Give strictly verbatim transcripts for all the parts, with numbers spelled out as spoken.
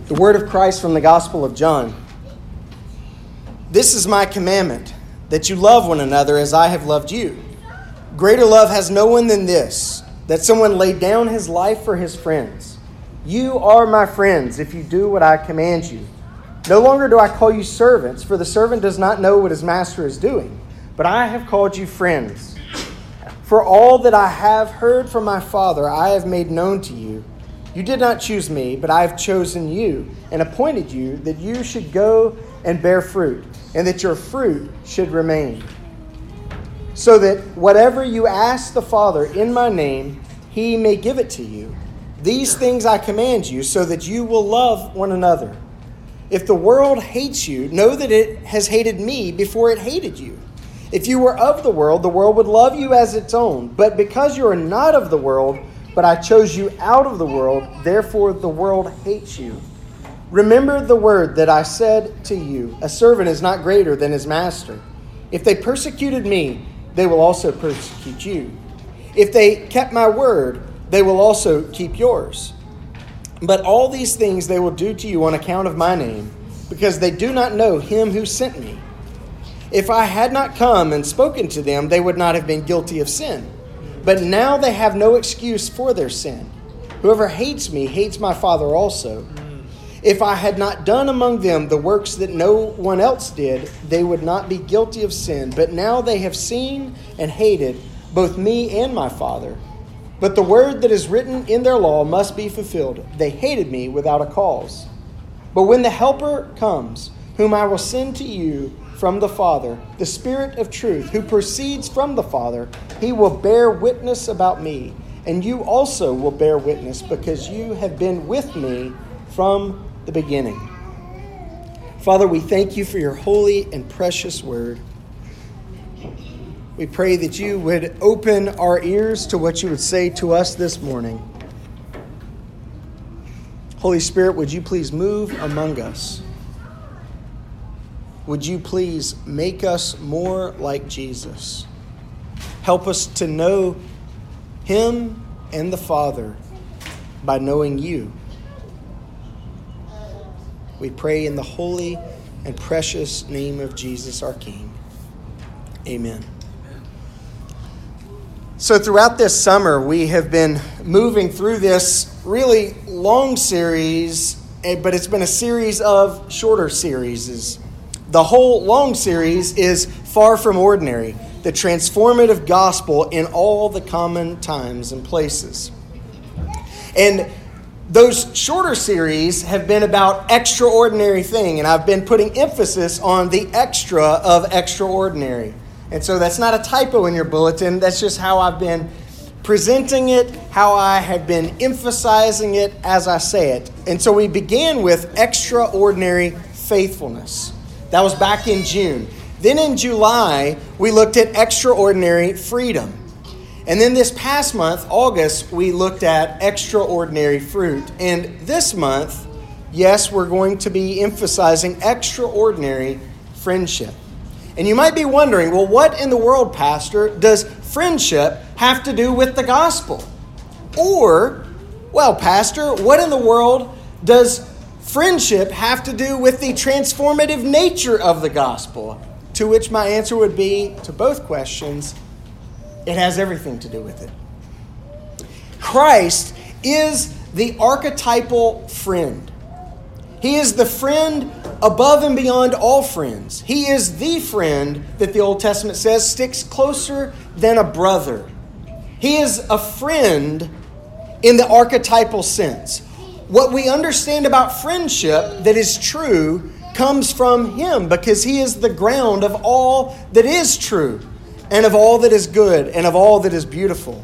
The word of Christ from the Gospel of John. This is my commandment, that you love one another as I have loved you. Greater love has no one than this, that someone laid down his life for his friends. You are my friends if you do what I command you. No longer do I call you servants, for the servant does not know what his master is doing, but I have called you friends. For all that I have heard from my Father, I have made known to you. You did not choose me, but I have chosen you and appointed you that you should go and bear fruit, and that your fruit should remain. So that whatever you ask the Father in my name, he may give it to you. These things I command you, so that you will love one another. If the world hates you, know that it has hated me before it hated you. If you were of the world, the world would love you as its own. But because you are not of the world, but I chose you out of the world, therefore the world hates you. Remember the word that I said to you, a servant is not greater than his master. If they persecuted me, they will also persecute you. If they kept my word, they will also keep yours. But all these things they will do to you on account of my name, because they do not know him who sent me. If I had not come and spoken to them, they would not have been guilty of sin. But now they have no excuse for their sin. Whoever hates me hates my Father also. If I had not done among them the works that no one else did, they would not be guilty of sin. But now they have seen and hated both me and my Father. But the word that is written in their law must be fulfilled. They hated me without a cause. But when the Helper comes, whom I will send to you from the Father, the Spirit of truth, who proceeds from the Father, he will bear witness about me, and you also will bear witness, because you have been with me from the beginning. Father, we thank you for your holy and precious word. We pray that you would open our ears to what you would say to us this morning. Holy Spirit, would you please move among us? Would you please make us more like Jesus? Help us to know him and the Father by knowing you. We pray in the holy and precious name of Jesus, our King. Amen. So throughout this summer, we have been moving through this really long series, but it's been a series of shorter series. The whole long series is Far From Ordinary, the transformative gospel in all the common times and places. And those shorter series have been about extraordinary thing, and I've been putting emphasis on the extra of extraordinary. And so that's not a typo in your bulletin, that's just how I've been presenting it, how I have been emphasizing it as I say it. And so we began with extraordinary faithfulness. That was back in June. Then in July, we looked at extraordinary freedom. And then this past month, August, we looked at extraordinary fruit. And this month, yes, we're going to be emphasizing extraordinary friendship. And you might be wondering, well, what in the world, Pastor, does friendship have to do with the gospel? Or, well, Pastor, what in the world does friendship have to do with the transformative nature of the gospel? To which my answer would be, to both questions, it has everything to do with it. Christ is the archetypal friend. He is the friend above and beyond all friends. He is the friend that the Old Testament says sticks closer than a brother. He is a friend in the archetypal sense. What we understand about friendship that is true comes from him, because he is the ground of all that is true and of all that is good and of all that is beautiful.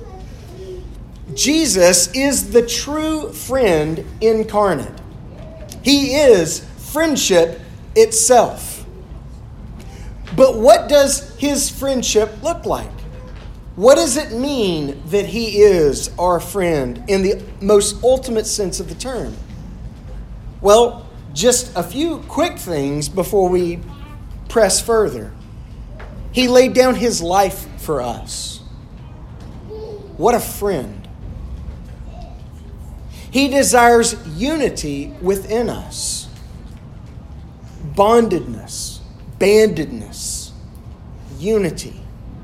Jesus is the true friend incarnate. He is friendship itself. But what does his friendship look like? What does it mean that he is our friend in the most ultimate sense of the term? Well, just a few quick things before we press further. He laid down his life for us. What a friend. He desires unity within us. Bondedness, bandedness, unity.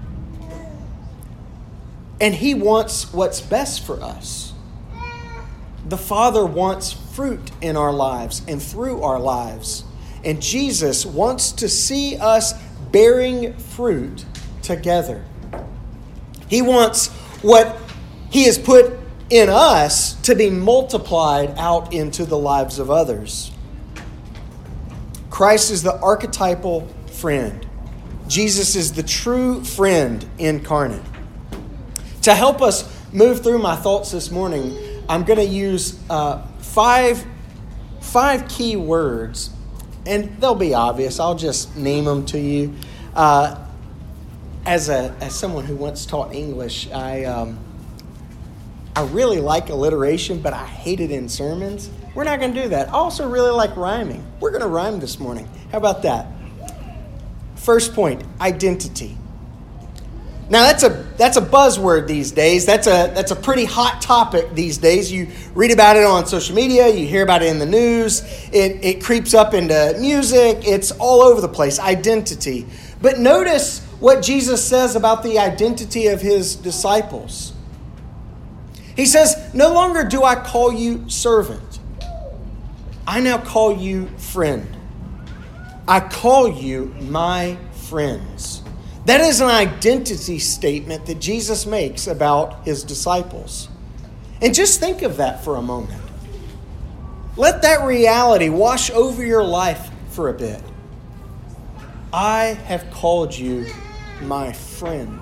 And He wants what's best for us. The Father wants fruit in our lives and through our lives. And Jesus wants to see us bearing fruit together. He wants what He has put in us to be multiplied out into the lives of others. Christ is the archetypal friend. Jesus is the true friend incarnate. To help us move through my thoughts this morning, I'm going to use uh, five, five key words, and they'll be obvious. I'll just name them to you. Uh, as a as someone who once taught English, I um, I really like alliteration, but I hate it in sermons. We're not going to do that. I also really like rhyming. We're going to rhyme this morning. How about that? First point, identity. Now that's a that's a buzzword these days. That's a that's a pretty hot topic these days. You read about it on social media, you hear about it in the news, it, it creeps up into music, it's all over the place, identity. But notice what Jesus says about the identity of His disciples. He says, "No longer do I call you servant. I now call you friend. I call you my friends." That is an identity statement that Jesus makes about His disciples. And just think of that for a moment. Let that reality wash over your life for a bit. I have called you my friend.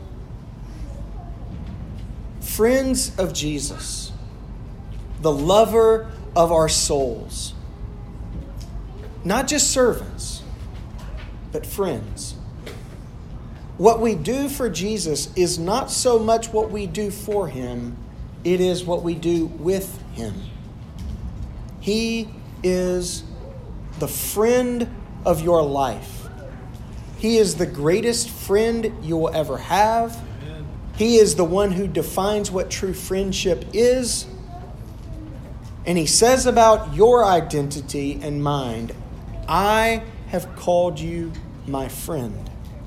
Friends of Jesus, the lover of our souls. Not just servants, but friends. What we do for Jesus is not so much what we do for Him, it is what we do with Him. He is the friend of your life. He is the greatest friend you will ever have. He is the one who defines what true friendship is. And He says about your identity and mind, I have called you my friend.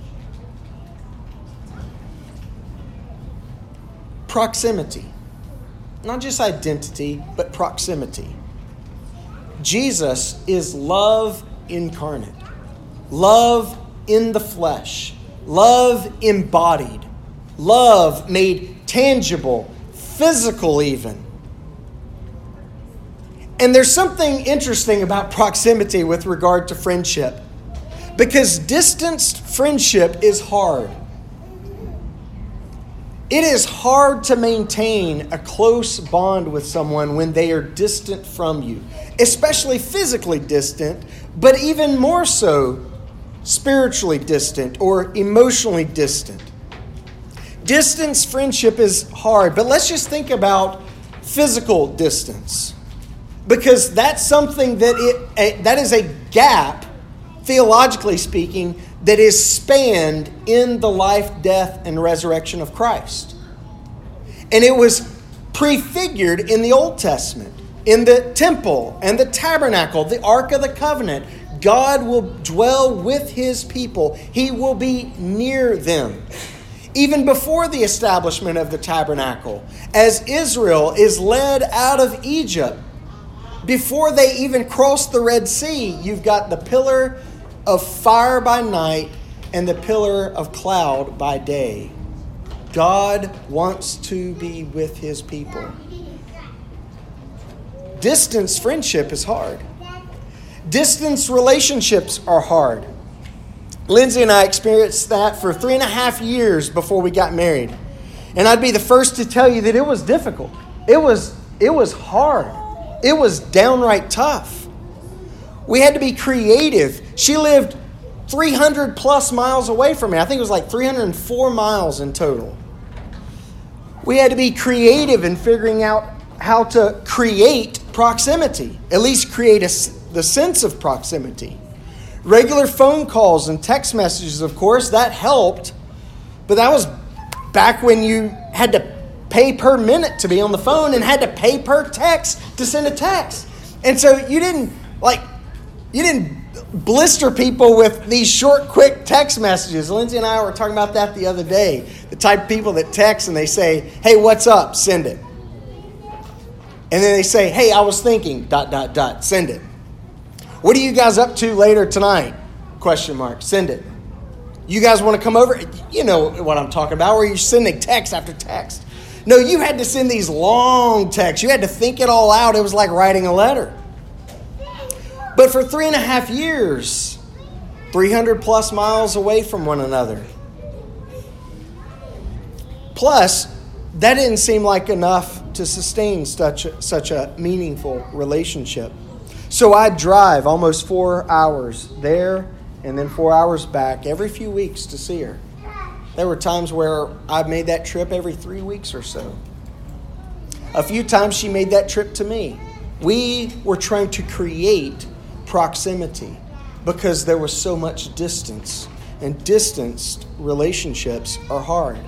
Proximity. Not just identity, but proximity. Jesus is love incarnate. Love in the flesh. Love embodied. Love made tangible, physical even. And there's something interesting about proximity with regard to friendship. Because distanced friendship is hard. It is hard to maintain a close bond with someone when they are distant from you, especially physically distant, but even more so spiritually distant or emotionally distant. Distance friendship is hard, but let's just think about physical distance, because that's something that it a, that is a gap, theologically speaking, that is spanned in the life, death, and resurrection of Christ. And it was prefigured in the Old Testament, in the temple and the tabernacle, the Ark of the Covenant. God will dwell with His people. He will be near them. Even before the establishment of the tabernacle, as Israel is led out of Egypt, before they even cross the Red Sea, you've got the pillar of fire by night and the pillar of cloud by day. God wants to be with His people. Distance friendship is hard. Distance relationships are hard. Lindsay and I experienced that for three and a half years before we got married. And I'd be the first to tell you that it was difficult. It was, it was hard. It was downright tough. We had to be creative. She lived three hundred plus miles away from me. I think it was like three hundred four miles in total. We had to be creative in figuring out how to create proximity, at least create a, the sense of proximity. Regular phone calls and text messages, of course, that helped. But that was back when you had to pay per minute to be on the phone and had to pay per text to send a text. And so you didn't, like, you didn't blister people with these short, quick text messages. Lindsay and I were talking about that the other day. The type of people that text and they say, hey, what's up? Send it. And then they say, hey, I was thinking, dot, dot, dot, send it. What are you guys up to later tonight? Question mark, send it. You guys want to come over? You know what I'm talking about, where you're sending text after text. No, you had to send these long texts. You had to think it all out. It was like writing a letter. But for three and a half years, three hundred plus miles away from one another. Plus, that didn't seem like enough to sustain such a, such a meaningful relationship. So I'd drive almost four hours there and then four hours back every few weeks to see her. There were times where I made that trip every three weeks or so. A few times she made that trip to me. We were trying to create proximity because there was so much distance, and distanced relationships are hard.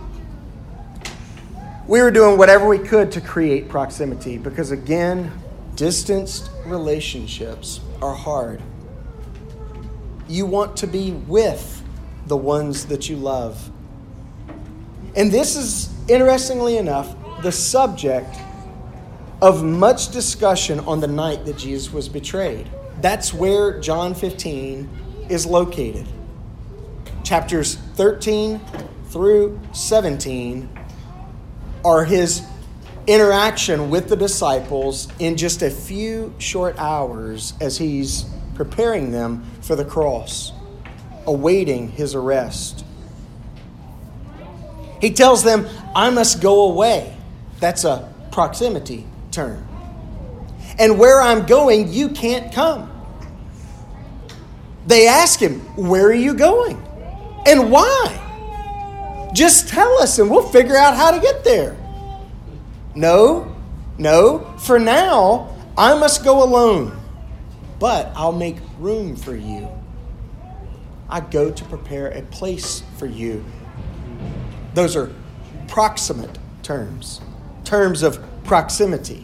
We were doing whatever we could to create proximity because, again, distanced relationships are hard. You want to be with the ones that you love. And this is, interestingly enough, the subject of much discussion on the night that Jesus was betrayed. That's where John fifteen is located. Chapters thirteen through seventeen are his interaction with the disciples in just a few short hours as he's preparing them for the cross, awaiting his arrest. He tells them, I must go away. That's a proximity term. And where I'm going, you can't come. They ask him, where are you going? And why? Just tell us and we'll figure out how to get there. No, no, for now, I must go alone. But I'll make room for you. I go to prepare a place for you. Those are proximate terms, terms of proximity.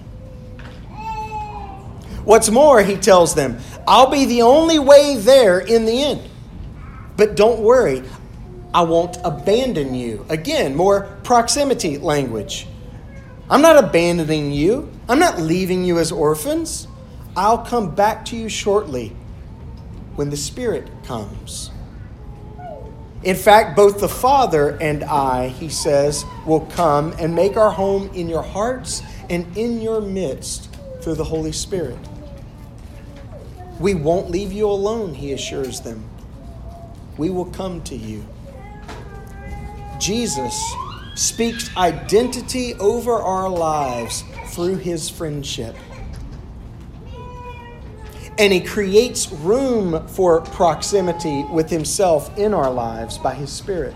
What's more, he tells them, I'll be the only way there in the end. But don't worry, I won't abandon you. Again, more proximity language. I'm not abandoning you. I'm not leaving you as orphans. I'll come back to you shortly when the Spirit comes. In fact, both the Father and I, he says, will come and make our home in your hearts and in your midst through the Holy Spirit. We won't leave you alone, he assures them. We will come to you. Jesus speaks identity over our lives through his friendship. And he creates room for proximity with himself in our lives by his Spirit.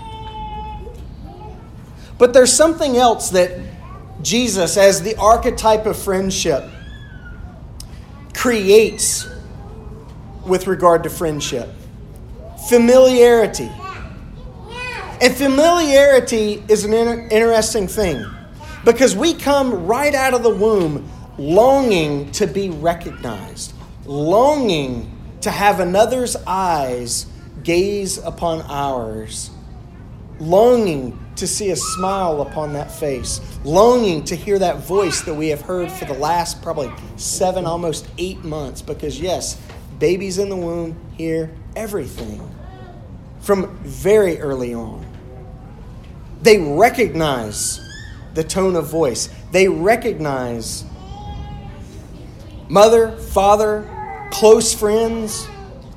But there's something else that Jesus, as the archetype of friendship, creates with regard to friendship. Familiarity. And familiarity is an inter- interesting thing because we come right out of the womb longing to be recognized, longing to have another's eyes gaze upon ours, longing to see a smile upon that face, longing to hear that voice that we have heard for the last probably seven, almost eight months. Because yes, babies in the womb hear everything from very early on. They recognize the tone of voice. They recognize mother, father, close friends.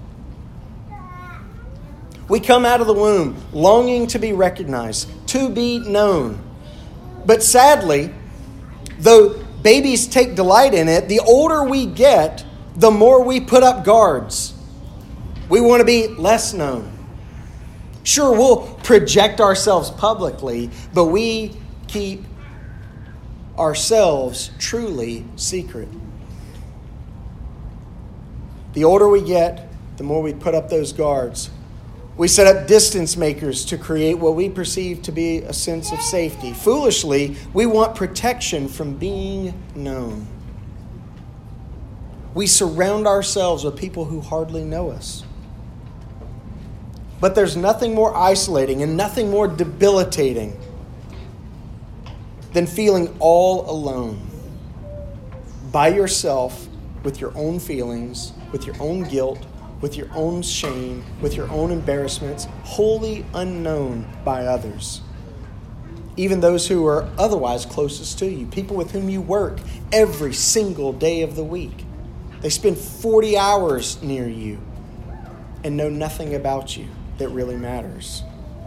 We come out of the womb longing to be recognized, to be known. But sadly, though babies take delight in it, the older we get, the more we put up guards. We want to be less known. Sure, we'll project ourselves publicly, but we keep ourselves truly secret. The older we get, the more we put up those guards. We set up distance makers to create what we perceive to be a sense of safety. Foolishly, we want protection from being known. We surround ourselves with people who hardly know us. But there's nothing more isolating and nothing more debilitating than feeling all alone by yourself with your own feelings, with your own guilt, with your own shame, with your own embarrassments, wholly unknown by others. Even those who are otherwise closest to you, people with whom you work every single day of the week. They spend forty hours near you and know nothing about you that really matters.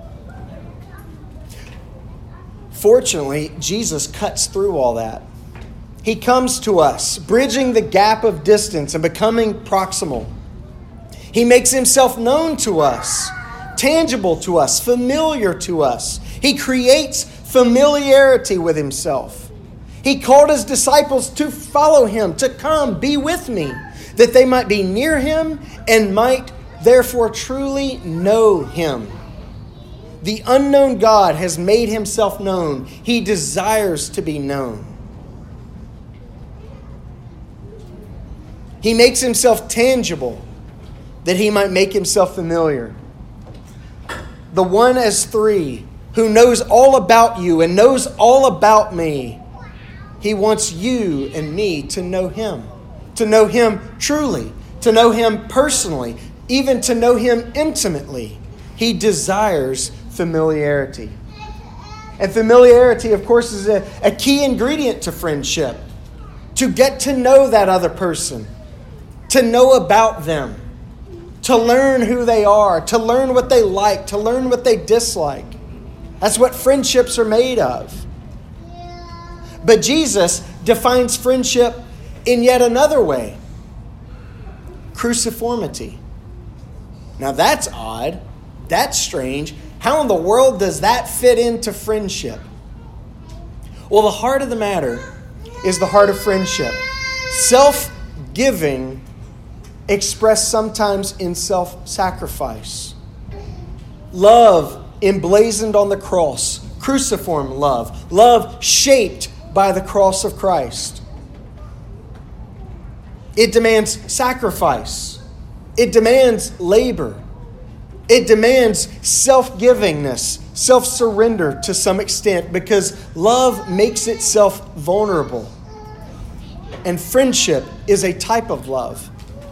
Fortunately, Jesus cuts through all that. He comes to us, bridging the gap of distance and becoming proximal. He makes himself known to us, tangible to us, familiar to us. He creates familiarity with himself. He called his disciples to follow him, to come, be with me, that they might be near him and might therefore truly know him. The unknown God has made himself known. He desires to be known. He makes himself tangible, that he might make himself familiar. The one as three, who knows all about you and knows all about me. He wants you and me to know him, to know him truly, to know him personally, even to know him intimately. He desires familiarity. And familiarity, of course, is a, a key ingredient to friendship. To get to know that other person, to know about them, to learn who they are, to learn what they like, to learn what they dislike. That's what friendships are made of. But Jesus defines friendship in yet another way. Cruciformity. Now that's odd. That's strange. How in the world does that fit into friendship? Well, the heart of the matter is the heart of friendship. Self-giving expressed sometimes in self-sacrifice. Love emblazoned on the cross. Cruciform love. Love shaped by the cross of Christ. It demands sacrifice. It demands labor. It demands self-givingness, self-surrender to some extent, because love makes itself vulnerable. And friendship is a type of love.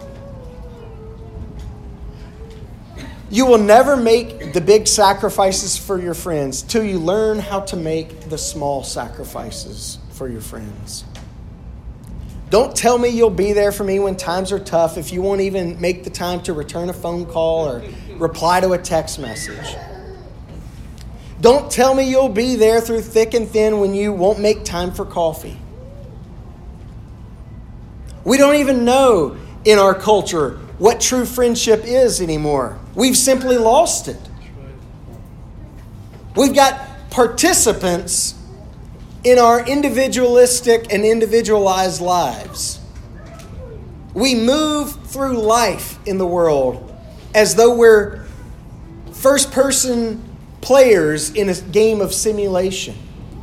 You will never make the big sacrifices for your friends till you learn how to make the small sacrifices for your friends. Don't tell me you'll be there for me when times are tough if you won't even make the time to return a phone call or reply to a text message. Don't tell me you'll be there through thick and thin when you won't make time for coffee. We don't even know in our culture what true friendship is anymore. We've simply lost it. We've got participants in our individualistic and individualized lives. We move through life in the world as though we're first-person players in a game of simulation.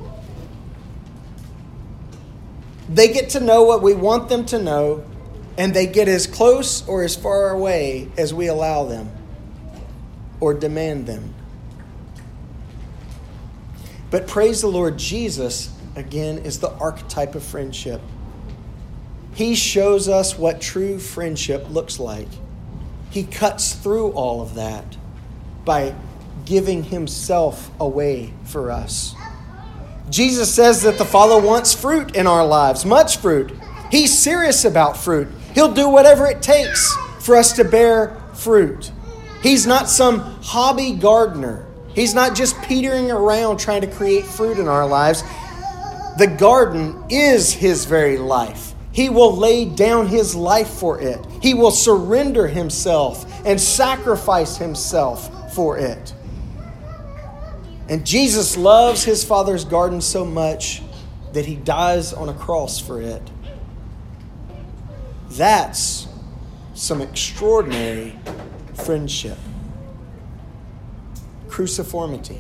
They get to know what we want them to know, and they get as close or as far away as we allow them or demand them. But praise the Lord, Jesus, again, is the archetype of friendship. He shows us what true friendship looks like. He cuts through all of that by giving himself away for us. Jesus says that the Father wants fruit in our lives, much fruit. He's serious about fruit. He'll do whatever it takes for us to bear fruit. He's not some hobby gardener. He's not just petering around trying to create fruit in our lives. The garden is his very life. He will lay down his life for it. He will surrender himself and sacrifice himself for it. And Jesus loves his Father's garden so much that he dies on a cross for it. That's some extraordinary friendship. cruciformity.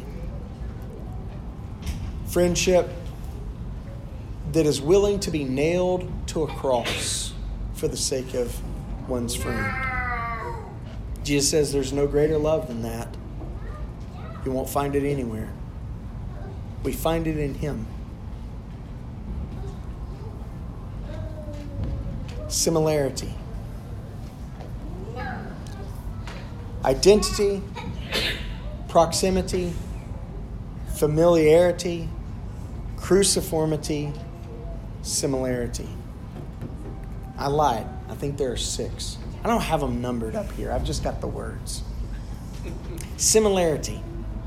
Friendship that is willing to be nailed to a cross for the sake of one's friend. Jesus says there's no greater love than that. You won't find it anywhere. We find it in Him. Similarity. Identity, proximity, familiarity, cruciformity, similarity. I lied. I think there are six. I don't have them numbered up here. I've just got the words. Similarity.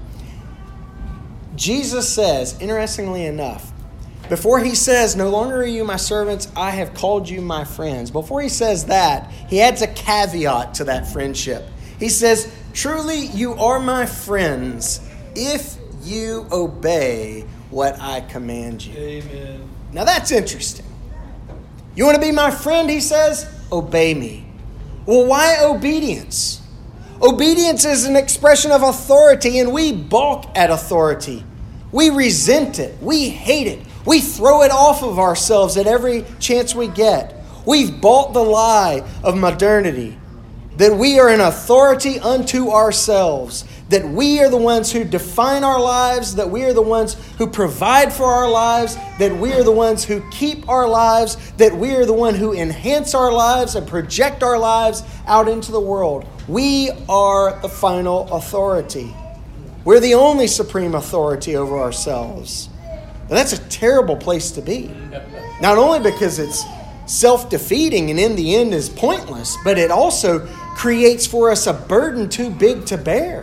Jesus says, interestingly enough, before He says, "No longer are you my servants, I have called you my friends." Before He says that, He adds a caveat to that friendship. He says, "Truly you are my friends if you obey what I command you." Amen. Now that's interesting. You want to be my friend, He says? Obey me. Well, why obedience? Obedience is an expression of authority, and we balk at authority. We resent it. We hate it. We throw it off of ourselves at every chance we get. We've bought the lie of modernity, that we are an authority unto ourselves, that we are the ones who define our lives, that we are the ones who provide for our lives, that we are the ones who keep our lives, that we are the one who enhance our lives and project our lives out into the world. We are the final authority. We're the only supreme authority over ourselves. And that's a terrible place to be. Not only because it's self-defeating and in the end is pointless, but it also creates for us a burden too big to bear.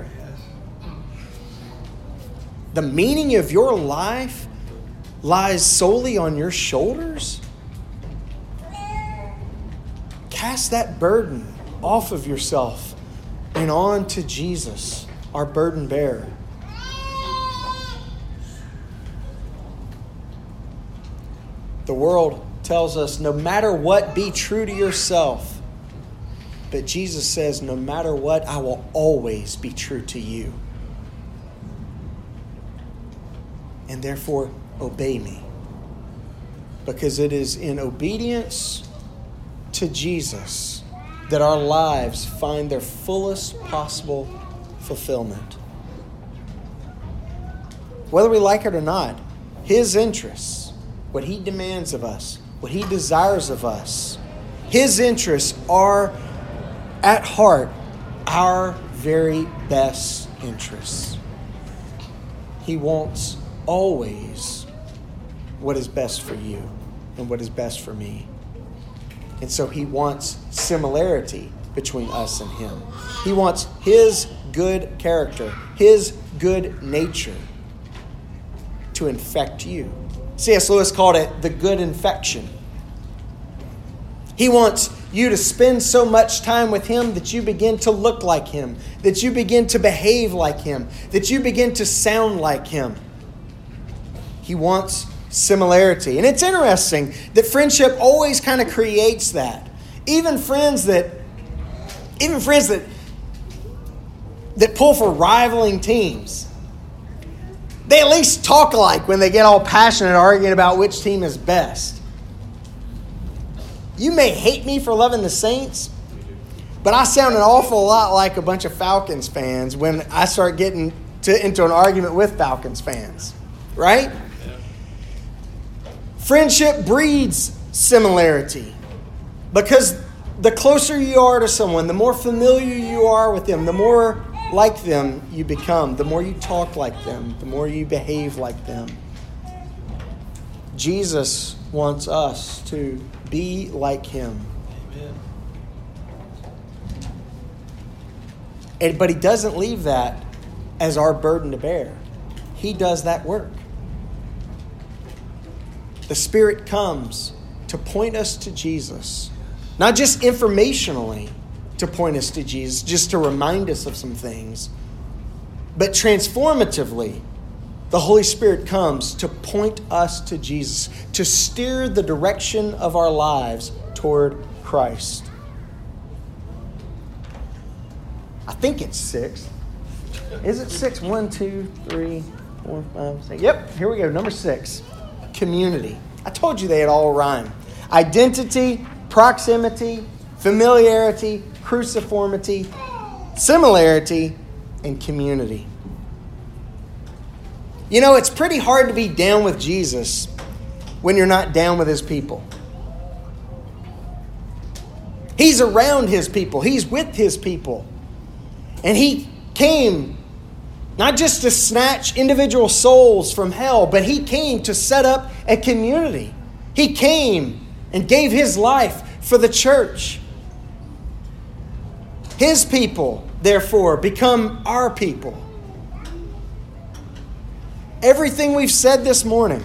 The meaning of your life lies solely on your shoulders. Cast that burden off of yourself and on to Jesus, our burden bearer. The world tells us no matter what, be true to yourself. But Jesus says, no matter what, I will always be true to you. And therefore, obey me. Because it is in obedience to Jesus that our lives find their fullest possible fulfillment. Whether we like it or not, His interests, what He demands of us, what He desires of us, His interests are at heart our very best interests. He wants always what is best for you and what is best for me. And so He wants similarity between us and Him. He wants His good character, His good nature to infect you. C S Lewis called it the good infection. He wants you to spend so much time with Him that you begin to look like Him, that you begin to behave like Him, that you begin to sound like Him. He wants similarity. And it's interesting that friendship always kind of creates that. Even friends that even friends that that pull for rivaling teams, they at least talk alike when they get all passionate arguing about which team is best. You may hate me for loving the Saints, but I sound an awful lot like a bunch of Falcons fans when I start getting to, into an argument with Falcons fans, right? Yeah. Friendship breeds similarity because the closer you are to someone, the more familiar you are with them, the more like them you become, the more you talk like them, the more you behave like them. Jesus wants us to be like Him. Amen. And, but He doesn't leave that as our burden to bear. He does that work. The Spirit comes to point us to Jesus. Not just informationally to point us to Jesus, just to remind us of some things, but transformatively, the Holy Spirit comes to point us to Jesus, to steer the direction of our lives toward Christ. I think it's six. Is it six? One, two, three, four, five, six. Yep, here we go. Number six. Community. I told you they had all rhyme. Identity, proximity, familiarity, cruciformity, similarity, and community. You know, it's pretty hard to be down with Jesus when you're not down with his people. He's around his people. He's with his people. And he came not just to snatch individual souls from hell, but he came to set up a community. He came and gave his life for the church. His people, therefore, become our people. Everything we've said this morning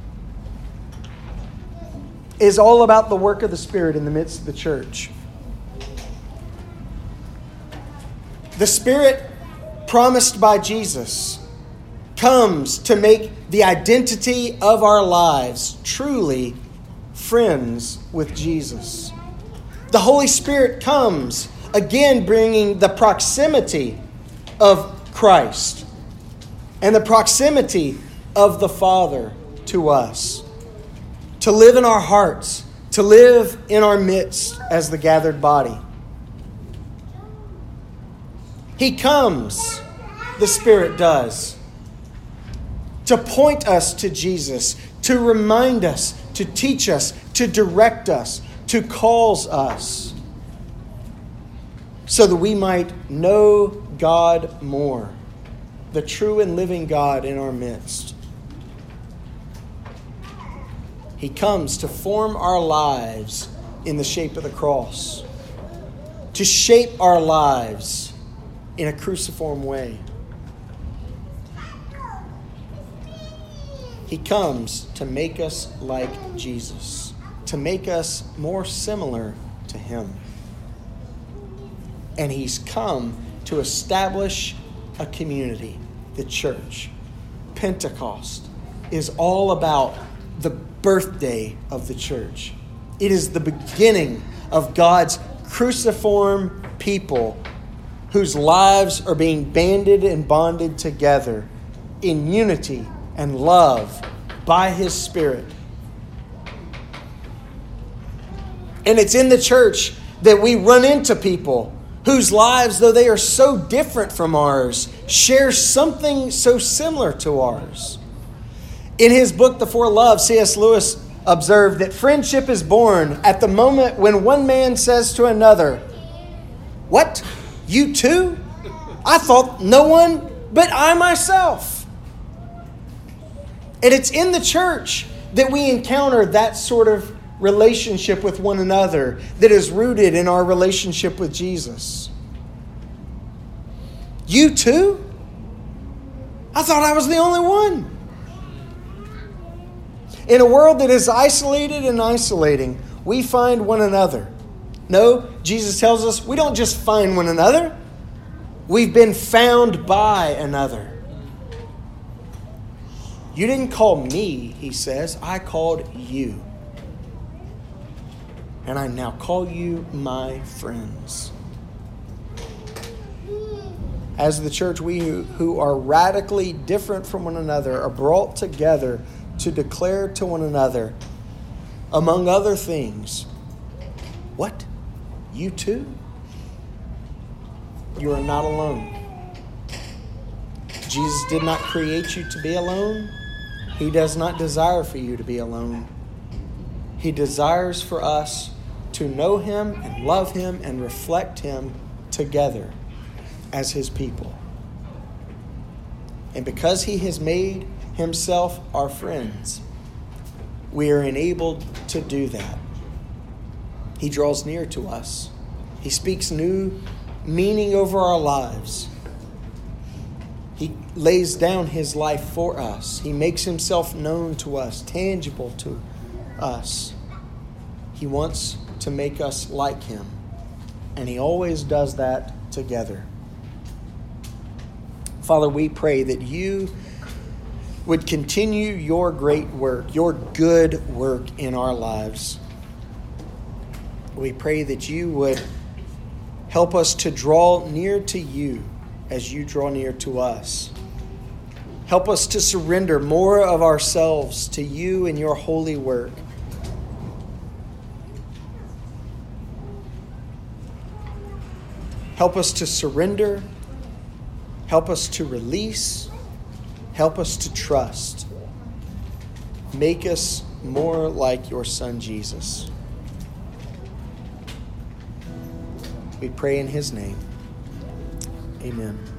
is all about the work of the Spirit in the midst of the church. The Spirit promised by Jesus comes to make the identity of our lives truly friends with Jesus. The Holy Spirit comes, again bringing the proximity of Christ and the proximity of the Father to us, to live in our hearts, to live in our midst as the gathered body. He comes, the Spirit does, to point us to Jesus, to remind us, to teach us, to direct us, to cause us, so that we might know God more, the true and living God in our midst. He comes to form our lives in the shape of the cross, to shape our lives in a cruciform way. He comes to make us like Jesus, to make us more similar to him. And he's come to establish a community, the church. Pentecost is all about the birthday of the church. It is the beginning of God's cruciform people whose lives are being banded and bonded together in unity and love by his Spirit. And it's in the church that we run into people whose lives, though they are so different from ours, share something so similar to ours. In his book, The Four Loves, C S Lewis observed that friendship is born at the moment when one man says to another, "What? You too? I thought no one but I myself." And it's in the church that we encounter that sort of relationship with one another that is rooted in our relationship with Jesus. You too? I thought I was the only one. In a world that is isolated and isolating, we find one another. No, Jesus tells us we don't just find one another. We've been found by another. You didn't call me, he says. I called you. And I now call you my friends. As the church, we who are radically different from one another are brought together to declare to one another, among other things, what? You too? You are not alone. Jesus did not create you to be alone. He does not desire for you to be alone. He desires for us to know him and love him and reflect him together as his people. And because he has made himself our friends, we are enabled to do that. He draws near to us. He speaks new meaning over our lives. He lays down his life for us. He makes himself known to us, tangible to us. He wants to make us like him. And he always does that together. Father, we pray that you would continue your great work, your good work in our lives. We pray that you would help us to draw near to you as you draw near to us. Help us to surrender more of ourselves to you and your holy work. Help us to surrender. Help us to release. Help us to trust. Make us more like your Son, Jesus. We pray in his name. Amen.